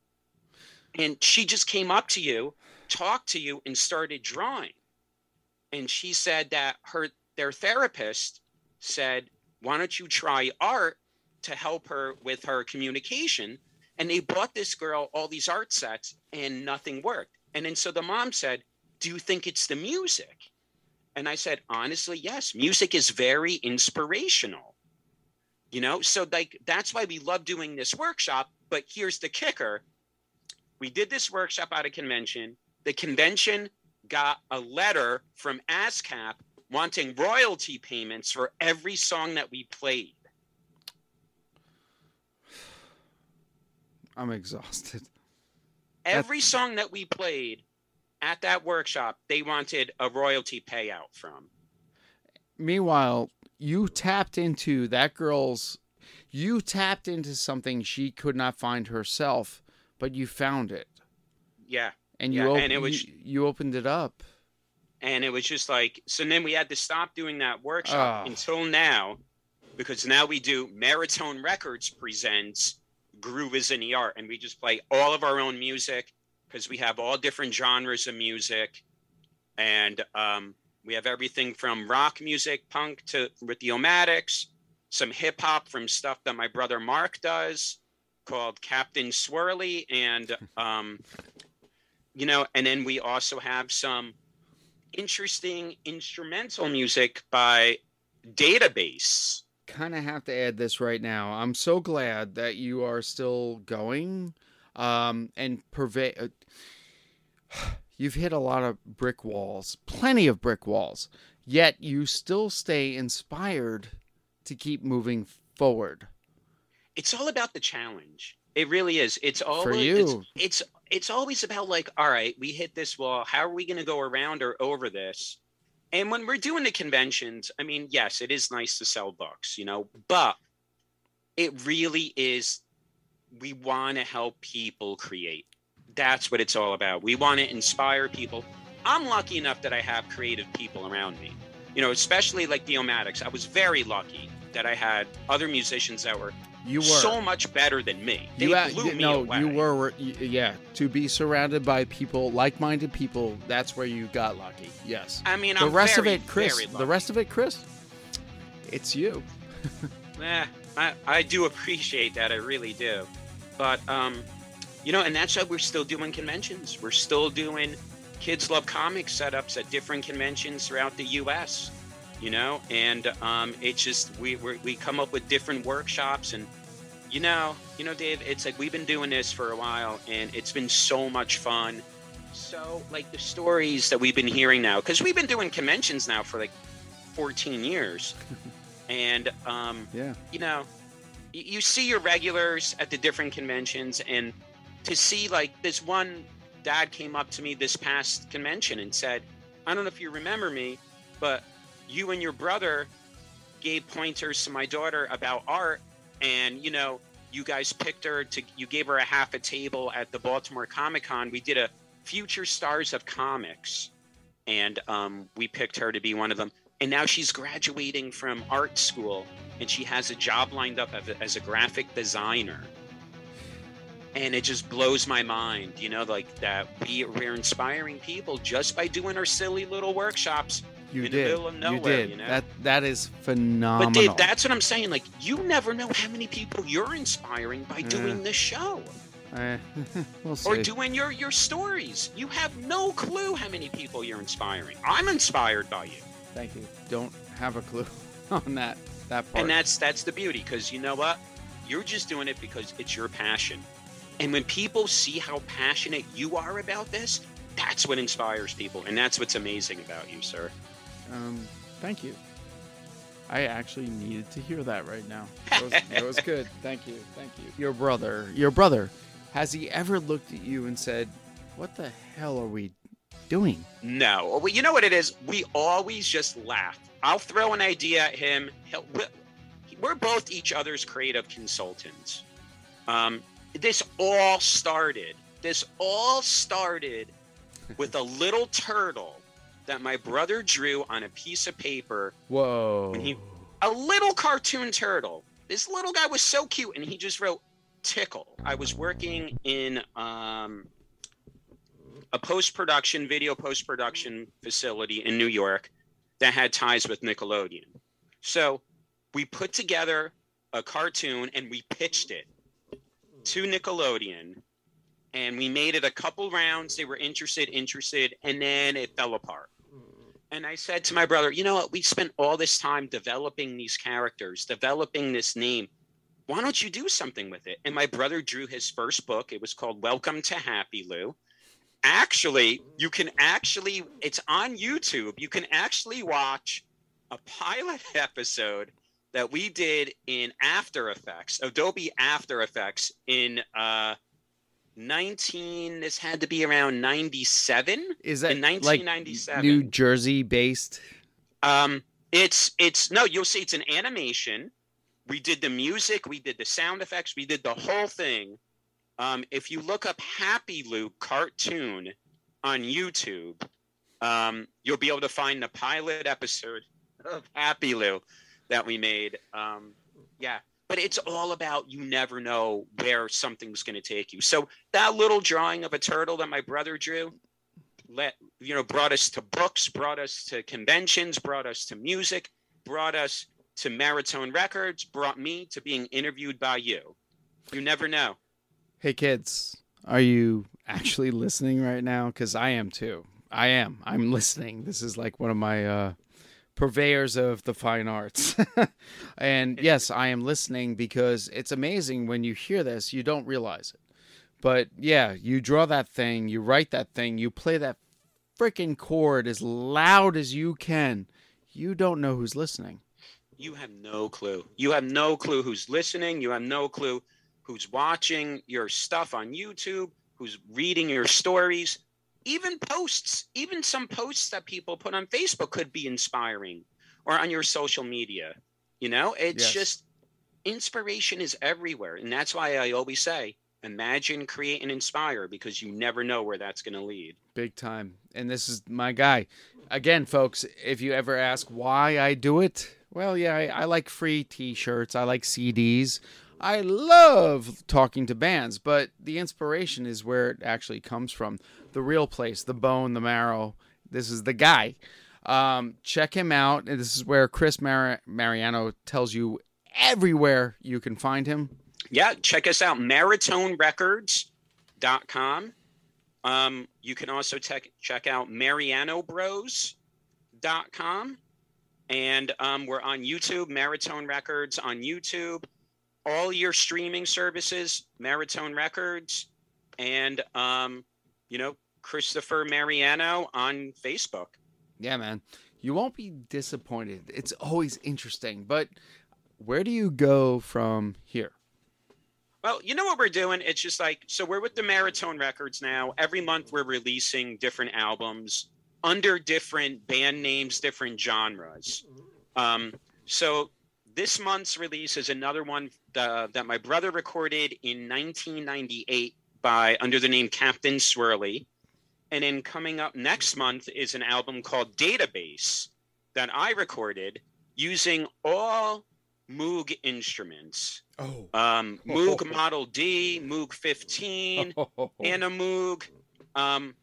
And she just came up to you, talked to you, and started drawing." And she said that her their therapist said, "Why don't you try art to help her with her communication?" And they bought this girl all these art sets and nothing worked. And then so the mom said, "Do you think it's the music?" And I said, "Honestly, yes. Music is very inspirational." You know, so like that's why we love doing this workshop. But here's the kicker. We did this workshop at a convention. The convention got a letter from ASCAP wanting royalty payments for every song that we played. I'm exhausted. Every song that we played at that workshop, they wanted a royalty payout from. Meanwhile, you tapped into that girl's, you tapped into something she could not find herself, but you found it. Yeah. And you, Yeah, op- and it was- you, you opened it up. And it was just like, so then we had to stop doing that workshop Oh. until now, because now we do Maritone Records presents Groove is in the Art, and we just play all of our own music because we have all different genres of music. And um, we have everything from rock music, punk to with the Omatics, some hip hop from stuff that my brother Mark does called Captain Swirly. And, um, you know, and then we also have some interesting instrumental music by Database. Kind of have to add this right now. I'm so glad that you are still going um, and pervade. Uh, you've hit a lot of brick walls, plenty of brick walls, yet you still stay inspired to keep moving forward. It's all about the challenge. It really is. It's all For it's, you. It's it's always about like, all right, we hit this wall. How are we going to go around or over this? And when we're doing the conventions, I mean, yes, it is nice to sell books, you know, but it really is. We want to help people create. That's what it's all about. We want to inspire people. I'm lucky enough that I have creative people around me, you know, especially like the Omatics. I was very lucky that I had other musicians that were You were so much better than me. They You, a- blew you- me no, away. you were, y- yeah. To be surrounded by people, like-minded people, that's where you got lucky. Yes. I mean, the I'm rest very, of it, Chris. very The lucky. rest of it, Chris. It's you. Eh, I, I do appreciate that. I really do. But, um, you know, and that's why we're still doing conventions. We're still doing Kids Love Comics setups at different conventions throughout the U S, you know, and um, it's just we we're, we come up with different workshops, and You know, you know, Dave, it's like we've been doing this for a while, and it's been so much fun. So, like the stories that we've been hearing now, because we've been doing conventions now for like fourteen years, and um, Yeah. you know, y- you see your regulars at the different conventions, and to see like this one dad came up to me this past convention and said, "I don't know if you remember me, but you and your brother gave pointers to my daughter about art." And, you know, you guys picked her to, you gave her a half a table at the Baltimore Comic Con. We did a Future Stars of Comics, and um, we picked her to be one of them. And now she's graduating from art school, and she has a job lined up as a, as a graphic designer. And it just blows my mind, you know, like that we, we're inspiring people just by doing our silly little workshops. You in the did. middle of you nowhere, did. you know? That that is phenomenal. But Dave, that's what I'm saying. Like, you never know how many people you're inspiring by Yeah. doing this show Eh, we'll see. or doing your, your stories. You have no clue how many people you're inspiring. I'm inspired by you. Thank you. Don't have a clue on that that part. And that's that's the beauty, because you know what? You're just doing it because it's your passion. And when people see how passionate you are about this, that's what inspires people. And that's what's amazing about you, sir. Um, thank you. I actually needed to hear that right now. That was, that was good. Thank you. Thank you. Your brother, your brother, has he ever looked at you and said, "What the hell are we doing?" No. Well, you know what it is? We always just laugh. I'll throw an idea at him. He'll, we're both each other's creative consultants. Um, this all started, this all started with a little turtle that my brother drew on a piece of paper. Whoa. When he, a little cartoon turtle. This little guy was so cute, and he just wrote "tickle." I was working in um, a post-production, video post-production facility in New York that had ties with Nickelodeon. So we put together a cartoon and we pitched it to Nickelodeon, and we made it a couple rounds. They were interested, interested, and then it fell apart. And I said to my brother, you know what? We spent all this time developing these characters, developing this name. Why don't you do something with it? And my brother drew his first book. It was called Welcome to Happy Lou. Actually, you can actually, it's on YouTube. You can actually watch a pilot episode that we did in After Effects, Adobe After Effects in uh, nineteen, this had to be around ninety-seven. Is that in nineteen ninety-seven? like New Jersey based? Um, it's, it's, no, you'll see it's an animation. We did the music, we did the sound effects, we did the whole thing. Um, if you look up Happy Lou cartoon on YouTube, um, you'll be able to find the pilot episode of Happy Lou that we made. Um, yeah, but it's all about, you never know where something's going to take you. So that little drawing of a turtle that my brother drew, let you know, brought us to books, brought us to conventions, brought us to music, brought us to Maratone Records, brought me to being interviewed by you. You never know. Hey kids, are you actually listening right now? Because I am too. I am. I'm listening. This is like one of my uh, purveyors of the fine arts. And yes, I am listening because it's amazing when you hear this, you don't realize it. But yeah, you draw that thing, you write that thing, you play that freaking chord as loud as you can. You don't know who's listening. You have no clue. You have no clue who's listening. You have no clue who's watching your stuff on YouTube, who's reading your stories. Even posts, even some posts that people put on Facebook could be inspiring, or on your social media. You know, it's Yes. just, inspiration is everywhere. And that's why I always say, imagine, create, and inspire, because you never know where that's going to lead. Big time. And this is my guy. Again, folks, if you ever ask why I do it, well, yeah, I, I like free t-shirts. I like C Ds. I love talking to bands, but the inspiration is where it actually comes from. The real place, the bone, the marrow. This is the guy. Um, check him out. And this is where Chris Mar- Mariano tells you everywhere you can find him. Yeah, check us out, maratone records dot com. Um, you can also te- check out mariano bros dot com. And um, we're on YouTube, Maratone Records on YouTube. all your streaming services, Maratone Records, and um, you know, Christopher Mariano on Facebook. Yeah, man. You won't be disappointed. It's always interesting. But where do you go from here? Well, you know what we're doing? It's just like, so we're with the Maratone Records now. Every month we're releasing different albums under different band names, different genres. Um, so this month's release is another one uh, that my brother recorded in nineteen ninety-eight by under the name Captain Swirly. And then coming up next month is an album called Database that I recorded using all Moog instruments. Oh. Um, Moog Model D, Moog fifteen, and a Moog. Um,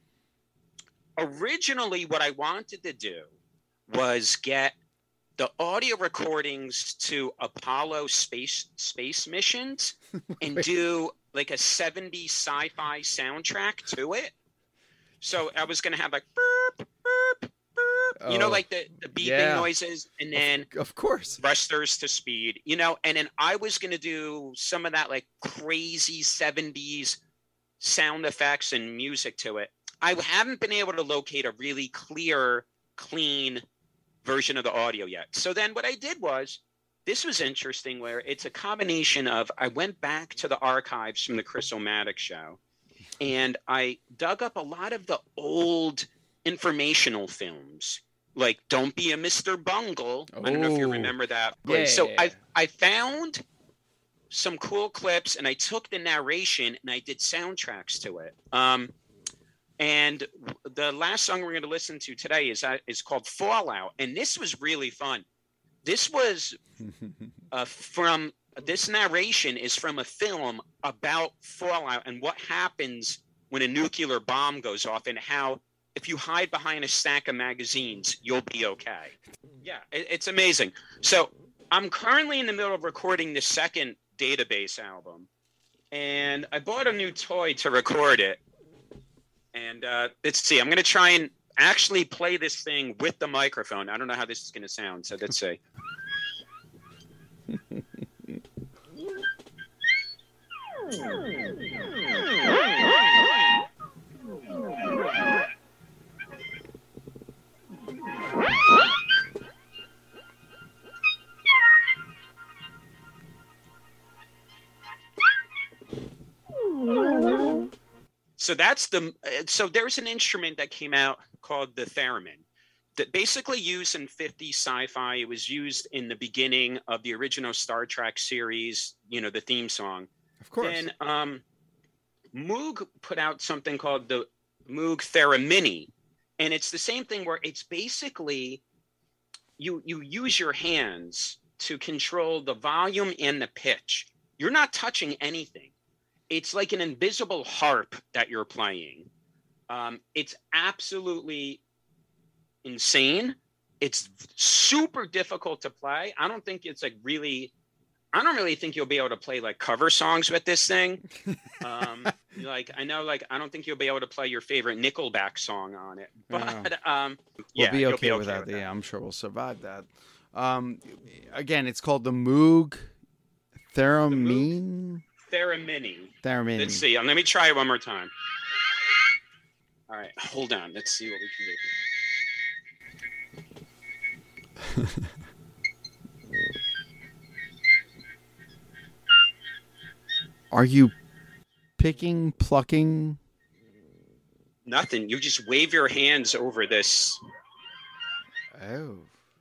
originally, what I wanted to do was get the audio recordings to Apollo space space missions and do like a seventies sci-fi soundtrack to it. So I was going to have like, burp, burp, burp, you know, Oh, like the, the beeping yeah. noises, and then Of course. thrusters to speed, you know, and then I was going to do some of that like crazy seventies sound effects and music to it. I haven't been able to locate a really clear, clean version of the audio yet. So then what I did was, this was interesting, where it's a combination of, I went back to the archives from the Chris O'Matic show, and I dug up a lot of the old informational films, like Don't Be a Mister Bungle. I don't know if you Oh, remember that. But- So yeah. I I found some cool clips, and I took the narration and I did soundtracks to it. Um, and the last song we're going to listen to today is uh, is called Fallout, and this was really fun. This was uh, from this narration is from a film about fallout and what happens when a nuclear bomb goes off, and how if you hide behind a stack of magazines, you'll be okay. Yeah, it, it's amazing. So I'm currently in the middle of recording the second Database album, and I bought a new toy to record it. And uh, let's see, I'm going to try and actually play this thing with the microphone. I don't know how this is going to sound, so let's see. So that's the so there's an instrument that came out called the theremin that basically used in fifties sci-fi. It was used in the beginning of the original Star Trek series, you know, the theme song. Of course. Then um, Moog put out something called the Moog Theramini, and it's the same thing where it's basically you you use your hands to control the volume and the pitch. You're not touching anything. It's like an invisible harp that you're playing. Um, it's absolutely insane. It's super difficult to play. I don't think it's like really, I don't really think you'll be able to play like cover songs with this thing. Um, like, I know, like, I don't think you'll be able to play your favorite Nickelback song on it, but um, We'll yeah, be you'll okay, with that. Yeah, I'm sure we'll survive that. Um, again, it's called the Moog Theramine. Theramini. Theramine. Let's see. Um, let me try it one more time. All right, hold on. Let's see what we can do. Are you picking, plucking? Nothing. You just wave your hands over this. Oh.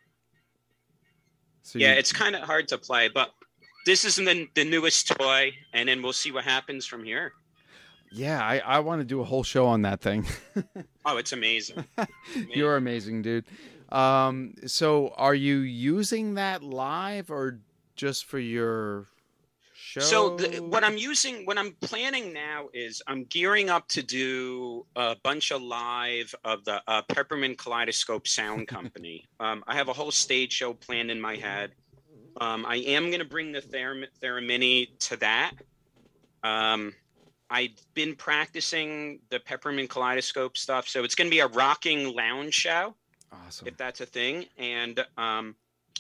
So Yeah, you- it's kind of hard to play, but this is the, the newest toy, and then we'll see what happens from here. yeah, I, I want to do a whole show on that thing. Oh, it's amazing. You're amazing, dude. Um, so are you using that live or just for your show? So the, what I'm using, what I'm planning now is I'm gearing up to do a bunch of live of the uh, Peppermint Kaleidoscope Sound Company. um, I have a whole stage show planned in my head. Um, I am going to bring the Theram- Theramini to that. Um, I've been practicing the Peppermint Kaleidoscope stuff, so it's going to be a rocking lounge show, Awesome. if that's a thing. And um,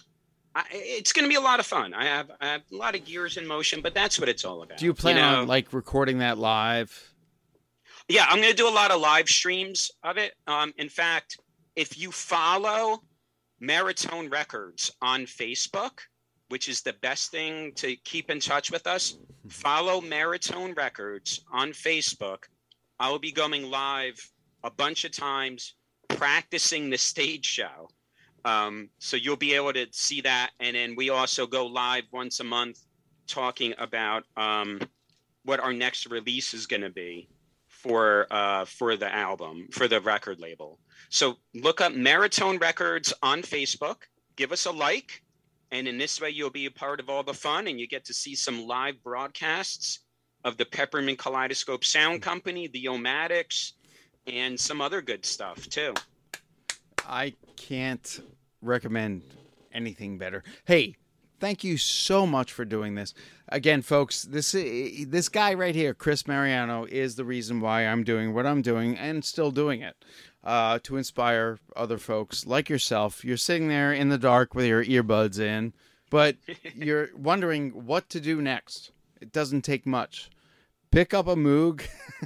I, it's going to be a lot of fun. I have, I have a lot of gears in motion, but that's what it's all about. Do you plan you know? on like recording that live? Yeah, I'm going to do a lot of live streams of it. Um, in fact, if you follow Maratone Records on Facebook, which is the best thing to keep in touch with us, follow Maratone Records on Facebook. I will be going live a bunch of times practicing the stage show. Um, so you'll be able to see that. And then we also go live once a month talking about um, what our next release is going to be for uh, for the album, for the record label. So look up Maratone Records on Facebook. Give us a like. And in this way, you'll be a part of all the fun, and you get to see some live broadcasts of the Peppermint Kaleidoscope Sound Company, the Omatics, and some other good stuff, too. I can't recommend anything better. Hey, thank you so much for doing this. Again, folks, this this guy right here, Chris Mariano, is the reason why I'm doing what I'm doing and still doing it. Uh, to inspire other folks like yourself. You're sitting there in the dark with your earbuds in, but you're wondering what to do next. It doesn't take much. Pick up a Moog.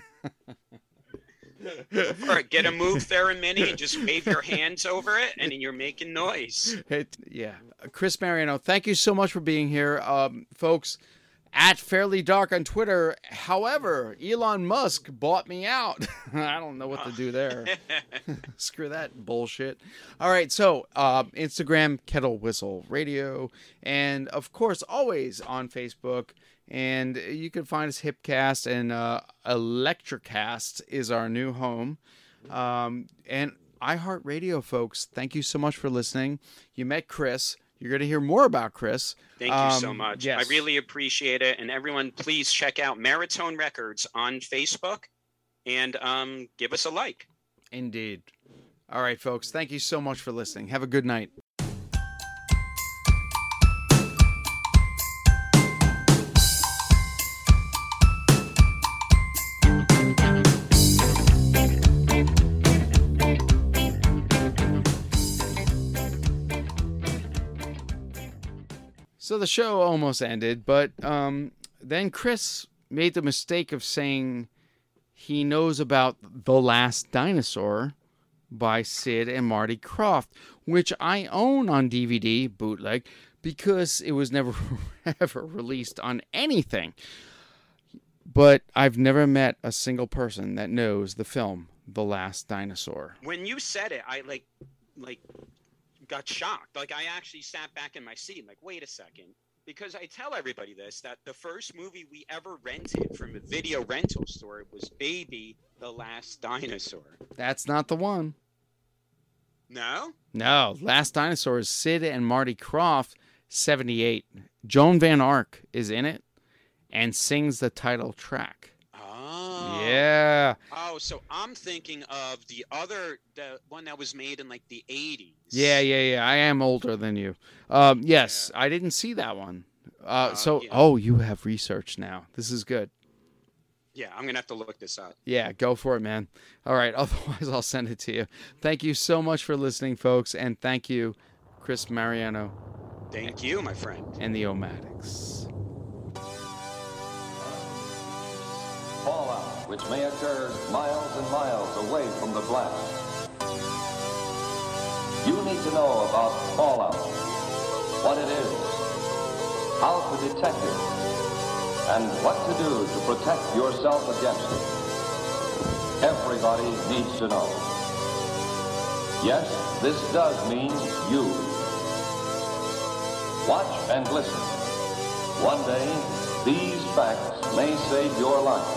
Or get a Moog Theremin and just wave your hands over it, and you're making noise. It, yeah. Chris Mariano, thank you so much for being here. Um, folks, at Fairly Dark on Twitter. However, Elon Musk bought me out. I don't know what to do there. Screw that bullshit. All right, so uh, Instagram, Kettle Whistle Radio, and of course, always on Facebook. And you can find us Hipcast, and uh, Electricast is our new home. Um, and iHeartRadio, folks, thank you so much for listening. You met Chris. You're going to hear more about Chris. Thank you um, so much. Yes. I really appreciate it. And everyone, please check out Maratone Records on Facebook and um, give us a like. Indeed. All right, folks. Thank you so much for listening. Have a good night. So the show almost ended, but um, then Chris made the mistake of saying he knows about The Last Dinosaur by Sid and Marty Krofft, which I own on D V D, bootleg, because it was never ever released on anything. But I've never met a single person that knows the film The Last Dinosaur. When you said it, I like, like... got shocked. Like, I actually sat back in my seat like, wait a second, because I tell everybody this, that the first movie we ever rented from a video rental store was Baby, The Last Dinosaur. That's not the one. No? No, Last Dinosaur is Sid and Marty Krofft, seventy-eight. Joan Van Ark is in it and sings the title track. Oh. Yeah. Oh, so I'm thinking of the other, the one that was made in like the eighties. Yeah, yeah, yeah. I am older than you. Um, yes, yeah. I didn't see that one. Uh, uh, so, yeah. Oh, you have research now. This is good. Yeah, I'm going to have to look this up. Yeah, go for it, man. All right, otherwise I'll send it to you. Thank you so much for listening, folks, and thank you, Chris Mariano. Thank you, my friend. And the Omatics. Fallout, which may occur miles and miles away from the blast. You need to know about fallout, what it is, how to detect it, and what to do to protect yourself against it. Everybody needs to know. Yes, this does mean you. Watch and listen. One day, these facts may save your life.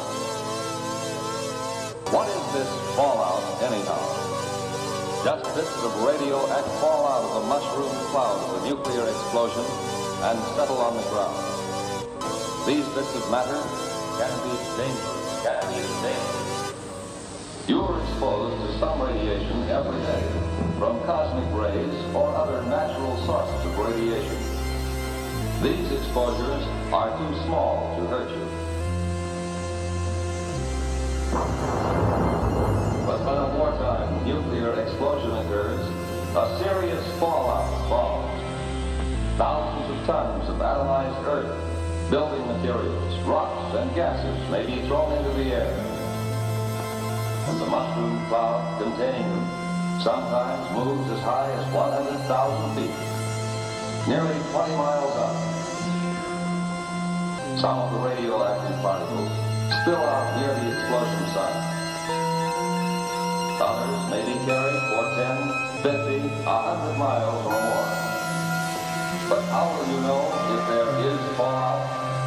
What is this fallout, anyhow? Just bits of radioactive fallout of a mushroom cloud of a nuclear explosion and settle on the ground. These bits of matter can be dangerous, can be dangerous. You're exposed to some radiation every day, from cosmic rays or other natural sources of radiation. These exposures are too small to hurt you. But when a wartime nuclear explosion occurs, a serious fallout follows. Thousands of tons of atomized earth, building materials, rocks, and gases may be thrown into the air. And the mushroom cloud containing them sometimes moves as high as one hundred thousand feet, nearly twenty miles up. Some of the radioactive particles spill out near the explosion site. Others may be carried for ten, fifty, one hundred miles or more. But how will you know if there is fallout?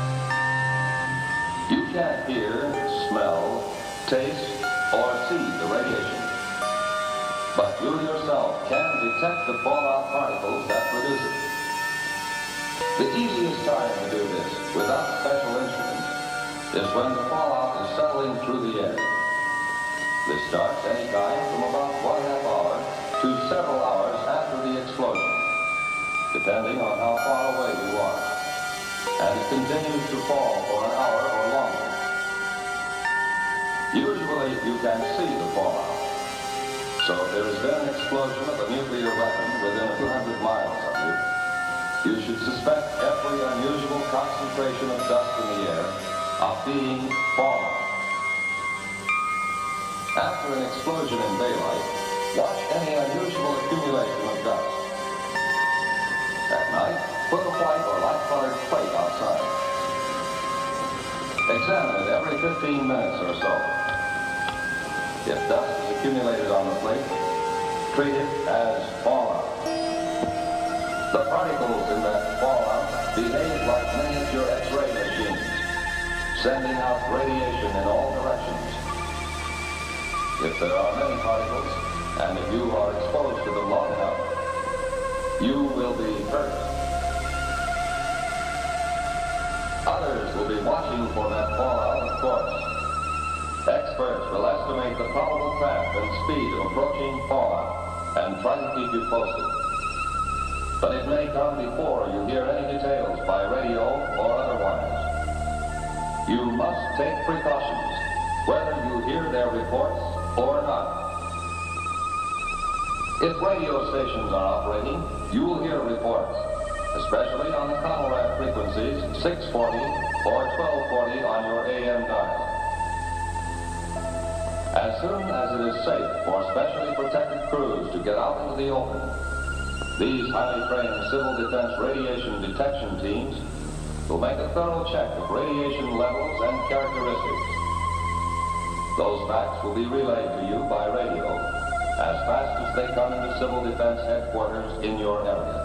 You can't hear, smell, taste, or see the radiation. But you yourself can detect the fallout particles that produce it. The easiest time to do this without special instruments is when the fallout is settling through the air. This starts any time from about one half hour to several hours after the explosion, depending on how far away you are. And it continues to fall for an hour or longer. Usually you can see the fallout. So if there has been an explosion of a nuclear weapon within a few hundred miles of you, you should suspect every unusual concentration of dust in the air of being fallout. After an explosion in daylight, watch any unusual accumulation of dust. At night, put a white or light-colored plate outside. Examine it every fifteen minutes or so. If dust is accumulated on the plate, treat it as fallout. The particles in that fallout behave like miniature X-ray machines, sending out radiation in all directions. If there are many particles, and if you are exposed to them long enough, you will be hurt. Others will be watching for that fallout, of course. Experts will estimate the probable path and speed of approaching fallout and try to keep you posted. But it may come before you hear any details by radio or otherwise. You must take precautions, whether you hear their reports or not. If radio stations are operating, you will hear reports, especially on the Conrad frequencies six forty or twelve forty on your A M dial. As soon as it is safe for specially protected crews to get out into the open, these highly trained civil defense radiation detection teams will make a thorough check of radiation levels and characteristics. Those facts will be relayed to you by radio as fast as they come into civil defense headquarters in your area.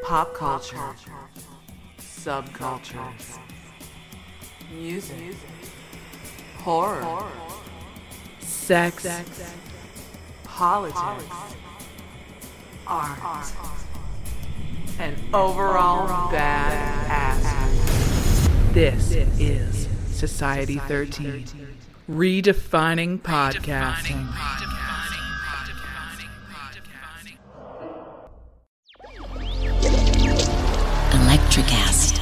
pop culture, subcultures, music, horror, sex, politics, art, and overall badass. This is Society thirteen, redefining podcasting. Electricast.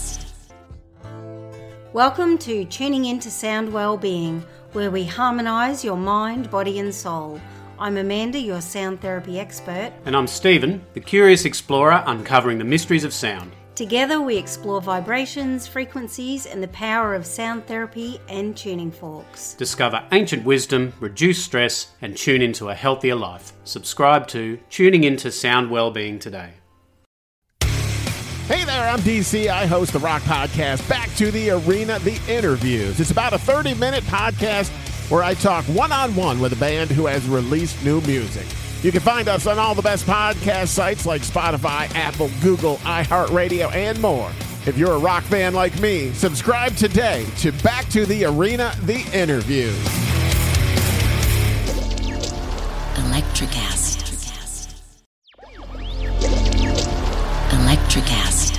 Welcome to Tuning Into Sound Wellbeing, where we harmonise your mind, body and soul. I'm Amanda, your sound therapy expert. And I'm Stephen, the curious explorer uncovering the mysteries of sound. Together we explore vibrations, frequencies and the power of sound therapy and tuning forks. Discover ancient wisdom, reduce stress and tune into a healthier life. Subscribe to Tuning Into Sound Wellbeing today. Hey there, I'm D C. I host the rock podcast Back to the Arena, The Interviews. It's about a thirty-minute podcast where I talk one-on-one with a band who has released new music. You can find us on all the best podcast sites like Spotify, Apple, Google, iHeartRadio, and more. If you're a rock fan like me, subscribe today to Back to the Arena, The Interviews. Electricast. Electricast.